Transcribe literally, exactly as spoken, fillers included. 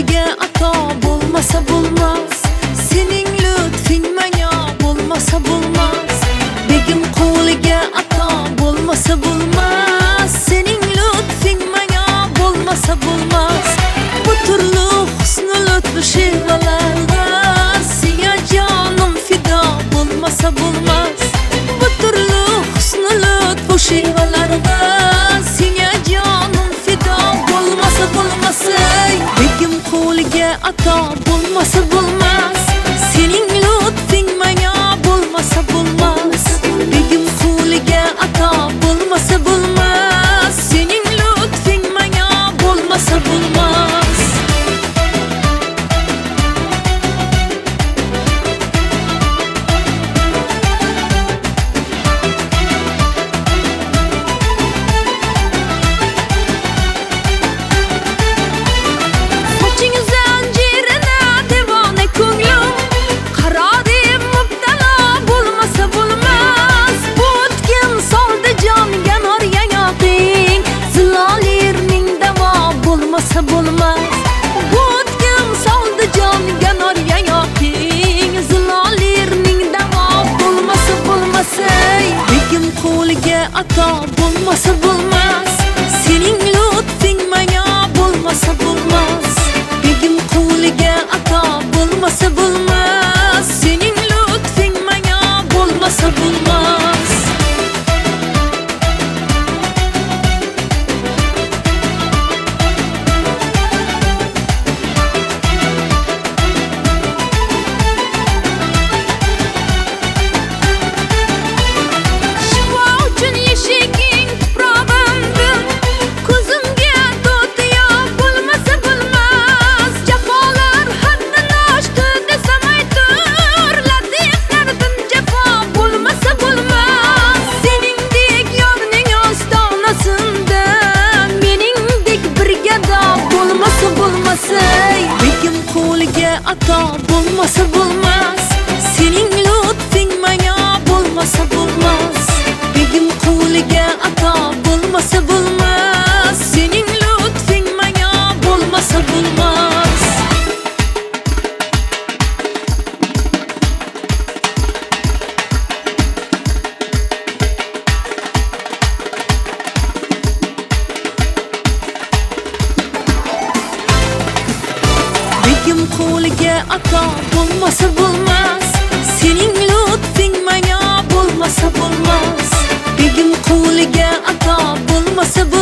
qo'liga ato bo'lmasa bo'lmas, sening lutfing menga bo'lmasa bo'lmas. Begim qo'liga ato bo'lmasa bo'lmas, sening lutfing menga bo'lmasa bo'lmas. Bu turli husn lutf shevalarga senga jonim fido bo'lmasa bo'lmas. Bu turli husn lutf shevalarga senga jonim fido bo'lmasa bo'lmas. Begim qo'liga ato bo'lmasa bo'lmas, sening lutfing menga bo'lmasa bo'lmas. Begim qo'liga ato bo'lmasa bo'lmas, sening lutfing menga bo'lmasa bo'lmas. Bo'lmas, bo'tgim soldi jonga nor yayoqing, zilolerning davo bo'lmasa bo'lmas. Begim qo'liga ato bo'lmasa bo'lmas, sening lutfing menga bo'lmasa bo'lmas. Begim qo'liga ato bo'lmasa bo'lmas, sening lutfing menga bo'lmasa bo'lmas. Begim qo'liga ato bo'lmasa bo'lmas, sening lutfing menga bo'lmasa bo'lmas. Begim qo'liga ato bo'lmasa bo'lmas, sening lutfing menga bo'lmasa bo'lmas. Begim qo'liga ato bo'lmasa bo'lmas, sening lutfing menga bo'lmasa bo'lmas. Begim qo'liga ato bo'lmasa